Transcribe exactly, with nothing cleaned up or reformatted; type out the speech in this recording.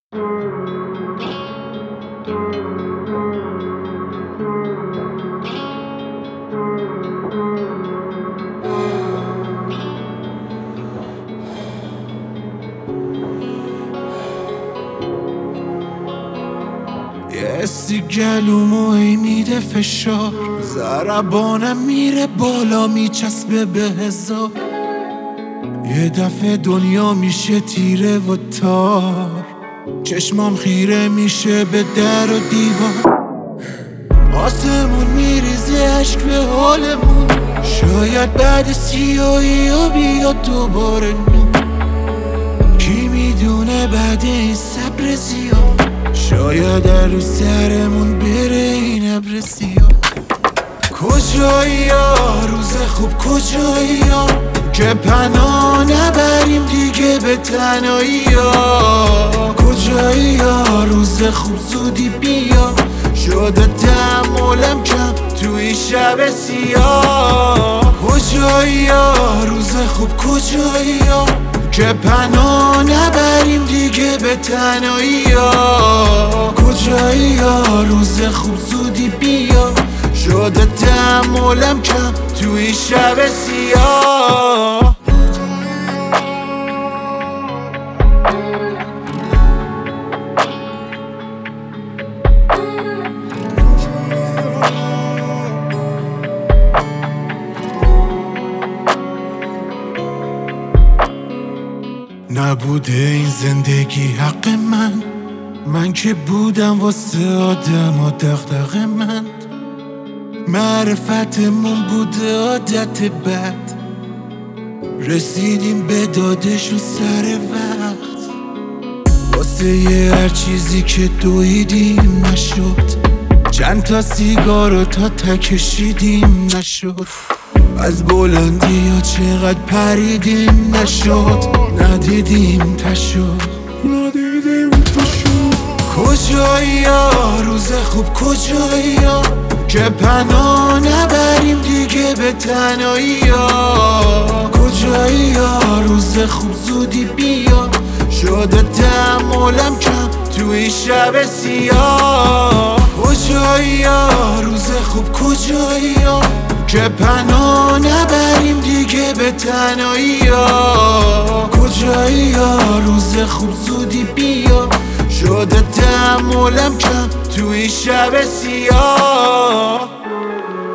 یه حسی گلومو ای میده فشار، ضربانم میره بالا میچسبه به هزار. یه دفعه دنیا میشه تیره و تار، چشمام خیره میشه به در و دیوار. آسمون میریزه عشق به حالمون، شاید بعد سیاهی ها بیاد دوباره نور. کی میدونه بعد این صبر زیاد، شاید در رو سرمون بره این ابر سیاه. کجایی یا روز خوب، کجایی یا که پناه نبریم دیگه به تنهایی ها. کجایی یا روز خوب، زودی بیا، شده تحملم کم توی شب سیاه. کجایی یا روز خوب، کجایی یا که پناه نبریم دیگه به تنهایی ها. کجایی یا روز خوب، زودی بیا، شده تحملم کم توی شب سیاه. نبوده این زندگی حق من، من که بودم واسه آدم و دغدغه من. معرفتمون بوده عادت بد، رسیدیم به دادش و سر وقت. واسه یه هر چیزی که دویدیم نشد، چند تا سیگارو تا تکشیدیم نشد. از بلندی ها چقدر پریدیم نشد، ندیدیم تشد، ندیدیم تشد. کجایی یا روز خوب، کجایی یا که پناه نبریم دیگه به تنهایی ها. کجایی یا روز خوب، زودی بیا، شده تحملم کم توی شب سیاه. کجایی یا روز خوب، کجایی یا که پناه نبریم دیگه به تنهایی ها. کجایی یا روز خوب، زودی بیا، شده تحملم کم توی شب سیاه.